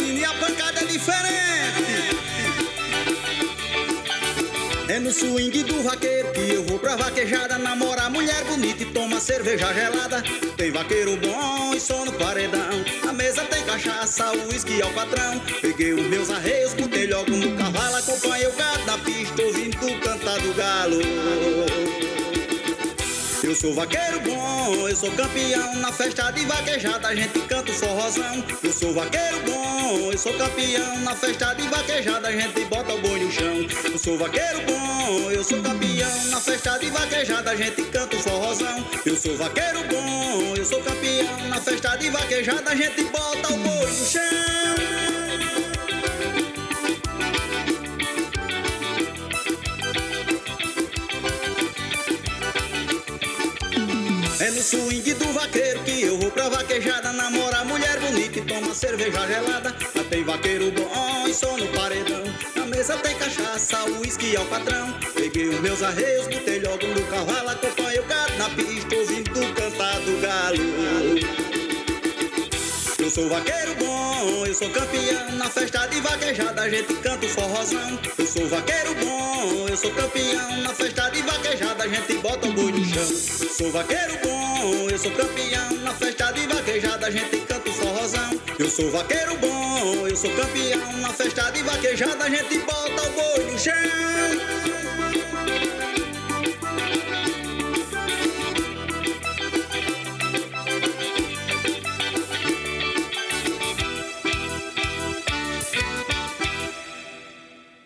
menino, e a pancada é diferente. É no swing do vaqueiro que eu vou pra vaquejada, namorar mulher bonita e tomar cerveja gelada. Tem vaqueiro bom e só no paredão, a mesa tem cachaça, uísque ao patrão. Peguei os meus arreios, botei logo no cavalo, acompanhei o gado na pista, ouvindo cantar do galo. Eu sou vaqueiro bom, eu sou campeão, na festa de vaquejada a gente canta o forrozão. Eu sou vaqueiro bom, eu sou campeão, na festa de vaquejada a gente bota o boi no chão. Eu sou vaqueiro bom, eu sou campeão, na festa de vaquejada a gente canta o forrozão. Eu sou vaqueiro bom, eu sou campeão, na festa de vaquejada a gente bota o boi no chão. É no swing do vaqueiro que eu vou pra vaquejada, namorar mulher bonita e tomar cerveja gelada. Lá tem vaqueiro bom e só no paredão, na mesa tem cachaça, uísque ao patrão. Peguei os meus arreios, botei logo no cavalo, acompanhei o gado na pista, ouvindo cantar do galo. Eu sou vaqueiro bom, eu sou campeão, na festa de vaquejada a gente canta o forrozão. Eu sou vaqueiro bom, eu sou campeão, na festa de vaquejada a gente bota o boi no chão. Eu sou vaqueiro bom, eu sou campeão, na festa de vaquejada a gente canta o forrozão. Eu sou vaqueiro bom, eu sou campeão, na festa de vaquejada a gente bota o boi no chão.